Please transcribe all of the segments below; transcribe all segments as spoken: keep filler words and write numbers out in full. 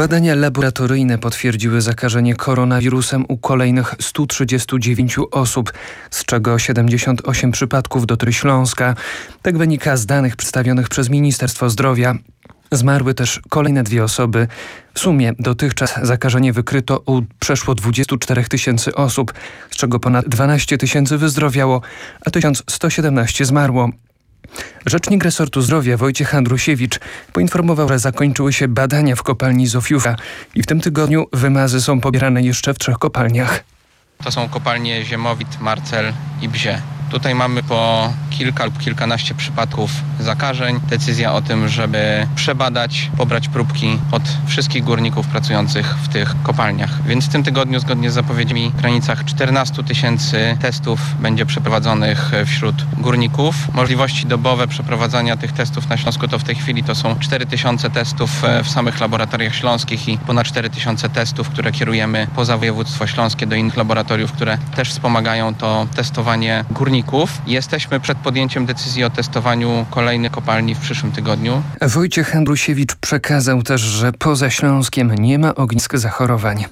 Badania laboratoryjne potwierdziły zakażenie koronawirusem u kolejnych stu trzydziestu dziewięciu osób, z czego siedemdziesiąt osiem przypadków dotyczy Śląska. Tak wynika z danych przedstawionych przez Ministerstwo Zdrowia. Zmarły też kolejne dwie osoby. W sumie dotychczas zakażenie wykryto u przeszło dwudziestu czterech tysięcy osób, z czego ponad dwanaście tysięcy wyzdrowiało, a tysiąc sto siedemnaście zmarło. Rzecznik resortu zdrowia Wojciech Andrusiewicz poinformował, że zakończyły się badania w kopalni Zofiówka i w tym tygodniu wymazy są pobierane jeszcze w trzech kopalniach. To są kopalnie Ziemowit, Marcel i Bzie. Tutaj mamy po kilka lub kilkanaście przypadków zakażeń. Decyzja o tym, żeby przebadać, pobrać próbki od wszystkich górników pracujących w tych kopalniach. Więc w tym tygodniu, zgodnie z zapowiedziami, w granicach czternastu tysięcy testów będzie przeprowadzonych wśród górników. Możliwości dobowe przeprowadzania tych testów na Śląsku to w tej chwili to są cztery tysiące testów w samych laboratoriach śląskich i ponad cztery tysiące testów, które kierujemy poza województwo śląskie do innych laboratoriów, które też wspomagają to testowanie górników. Jesteśmy przed podjęciem decyzji o testowaniu kolejnych kopalni w przyszłym tygodniu. Wojciech Andrusiewicz przekazał też, że poza Śląskiem nie ma ognisk zachorowań.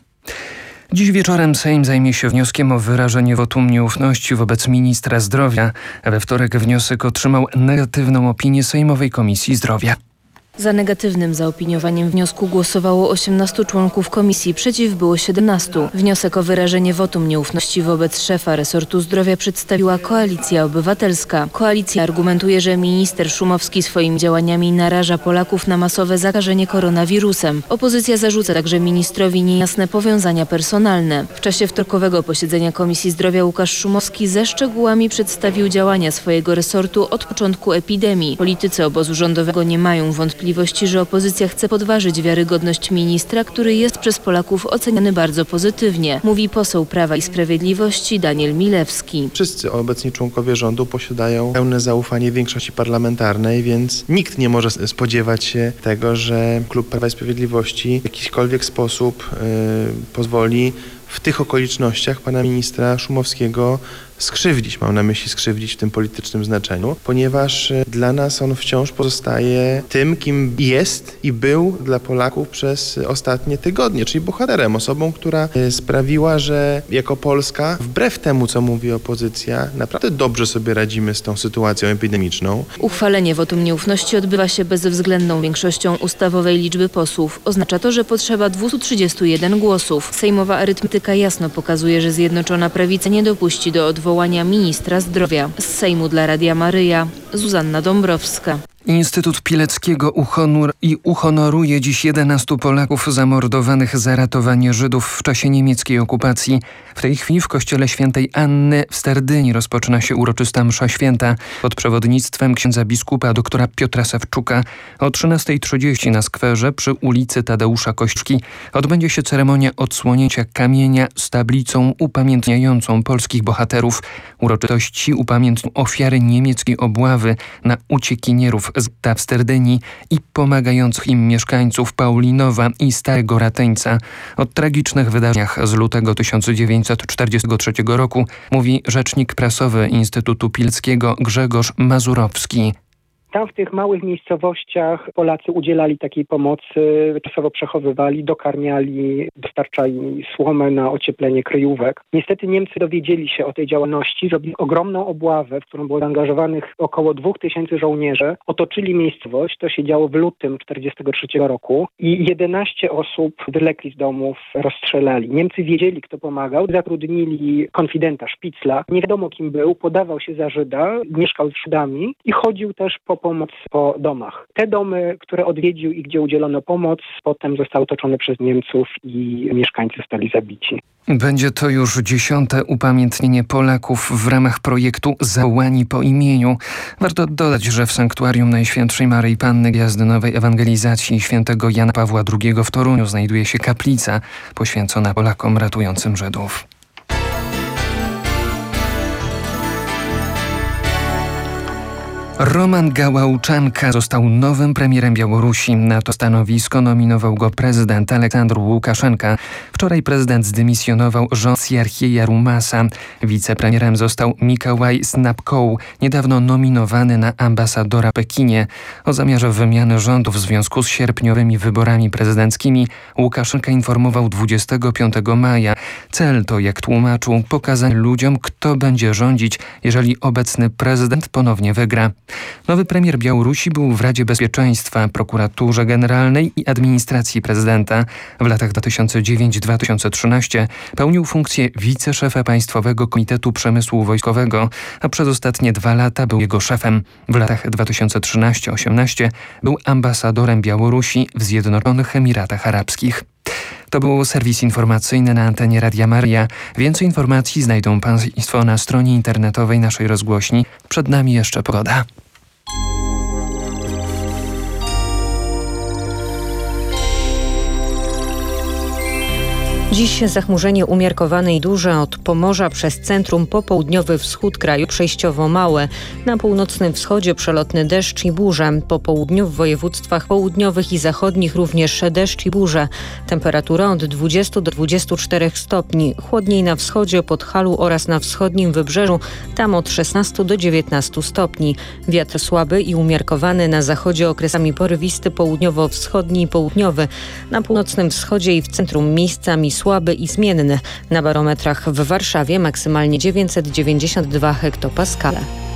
Dziś wieczorem Sejm zajmie się wnioskiem o wyrażenie wotum nieufności wobec ministra zdrowia. We wtorek wniosek otrzymał negatywną opinię Sejmowej Komisji Zdrowia. Za negatywnym zaopiniowaniem wniosku głosowało osiemnastu członków komisji, przeciw było siedemnastu. Wniosek o wyrażenie wotum nieufności wobec szefa resortu zdrowia przedstawiła Koalicja Obywatelska. Koalicja argumentuje, że minister Szumowski swoimi działaniami naraża Polaków na masowe zakażenie koronawirusem. Opozycja zarzuca także ministrowi niejasne powiązania personalne. W czasie wtorkowego posiedzenia Komisji Zdrowia Łukasz Szumowski ze szczegółami przedstawił działania swojego resortu od początku epidemii. Politycy obozu rządowego nie mają wątpliwości, że opozycja chce podważyć wiarygodność ministra, który jest przez Polaków oceniany bardzo pozytywnie, mówi poseł Prawa i Sprawiedliwości Daniel Milewski. Wszyscy obecni członkowie rządu posiadają pełne zaufanie większości parlamentarnej, więc nikt nie może spodziewać się tego, że klub Prawa i Sprawiedliwości w jakikolwiek sposób yy, pozwoli w tych okolicznościach pana ministra Szumowskiego skrzywdzić, mam na myśli skrzywdzić w tym politycznym znaczeniu, ponieważ dla nas on wciąż pozostaje tym, kim jest i był dla Polaków przez ostatnie tygodnie, czyli bohaterem, osobą, która sprawiła, że jako Polska, wbrew temu, co mówi opozycja, naprawdę dobrze sobie radzimy z tą sytuacją epidemiczną. Uchwalenie wotum nieufności odbywa się bezwzględną większością ustawowej liczby posłów. Oznacza to, że potrzeba dwieście trzydzieści jeden głosów. Sejmowa arytmetyka jasno pokazuje, że Zjednoczona Prawica nie dopuści do odwołania ministra zdrowia. Z Sejmu dla Radia Maryja, Zuzanna Dąbrowska. Instytut Pileckiego uhonor i uhonoruje dziś jedenastu Polaków zamordowanych za ratowanie Żydów w czasie niemieckiej okupacji. W tej chwili w kościele świętej Anny w Sterdyni rozpoczyna się uroczysta msza święta pod przewodnictwem księdza biskupa doktora Piotra Sawczuka. O trzynastej trzydzieści na skwerze przy ulicy Tadeusza Kościuszki odbędzie się ceremonia odsłonięcia kamienia z tablicą upamiętniającą polskich bohaterów. Uroczystości upamiętnią ofiary niemieckiej obławy na uciekinierów z getta w Sterdyni i pomagających im mieszkańców Paulinowa i Starego Rateńca. O tragicznych wydarzeniach z lutego tysiąc dziewięćset czterdziestego trzeciego roku mówi rzecznik prasowy Instytutu Pileckiego Grzegorz Mazurowski. Tam w tych małych miejscowościach Polacy udzielali takiej pomocy, czasowo przechowywali, dokarmiali, dostarczali słomę na ocieplenie kryjówek. Niestety Niemcy dowiedzieli się o tej działalności, zrobili ogromną obławę, w którą było zaangażowanych około dwóch tysięcy żołnierzy. Otoczyli miejscowość, to się działo w lutym tysiąc dziewięćset czterdziestego trzeciego roku i jedenaście osób wylekli z domów, rozstrzelali. Niemcy wiedzieli, kto pomagał, zatrudnili konfidenta Szpicla. Nie wiadomo kim był, podawał się za Żyda, mieszkał z Żydami i chodził też po pomoc po domach. Te domy, które odwiedził i gdzie udzielono pomoc, potem zostały otoczone przez Niemców i mieszkańcy zostali zabici. Będzie to już dziesiąte upamiętnienie Polaków w ramach projektu Załani po imieniu. Warto dodać, że w Sanktuarium Najświętszej Maryi Panny Gwiazdy Nowej Ewangelizacji świętego Jana Pawła drugiego w Toruniu znajduje się kaplica poświęcona Polakom ratującym Żydów. Roman Gałałczanka został nowym premierem Białorusi. Na to stanowisko nominował go prezydent Aleksandr Łukaszenka. Wczoraj prezydent zdymisjonował rząd Siarhieja Rumasa. Wicepremierem został Mikołaj Snapkow, niedawno nominowany na ambasadora w Pekinie. O zamiarze wymiany rządu w związku z sierpniowymi wyborami prezydenckimi Łukaszenka informował dwudziestego piątego maja. Cel to, jak tłumaczył, pokazać ludziom, kto będzie rządzić, jeżeli obecny prezydent ponownie wygra. Nowy premier Białorusi był w Radzie Bezpieczeństwa, Prokuraturze Generalnej i Administracji Prezydenta. W latach dwa tysiące dziewiątym do dwa tysiące trzynastego pełnił funkcję wiceszefa Państwowego Komitetu Przemysłu Wojskowego, a przez ostatnie dwa lata był jego szefem. W latach dwa tysiące trzynastego do dwa tysiące osiemnastego był ambasadorem Białorusi w Zjednoczonych Emiratach Arabskich. To był serwis informacyjny na antenie Radia Maryja. Więcej informacji znajdą Państwo na stronie internetowej naszej rozgłośni. Przed nami jeszcze pogoda. Dziś zachmurzenie umiarkowane i duże od Pomorza przez centrum po południowy wschód kraju przejściowo małe. Na północnym wschodzie przelotny deszcz i burze. Po południu w województwach południowych i zachodnich również deszcz i burze. Temperatura od dwudziestu do dwudziestu czterech stopni. Chłodniej na wschodzie, Podhalu oraz na wschodnim wybrzeżu. Tam od szesnastu do dziewiętnastu stopni. Wiatr słaby i umiarkowany na zachodzie, okresami porywisty południowo-wschodni i południowy. Na północnym wschodzie i w centrum miejscami słaby i zmienny. Na barometrach w Warszawie maksymalnie dziewięćset dziewięćdziesiąt dwa hektopaskale.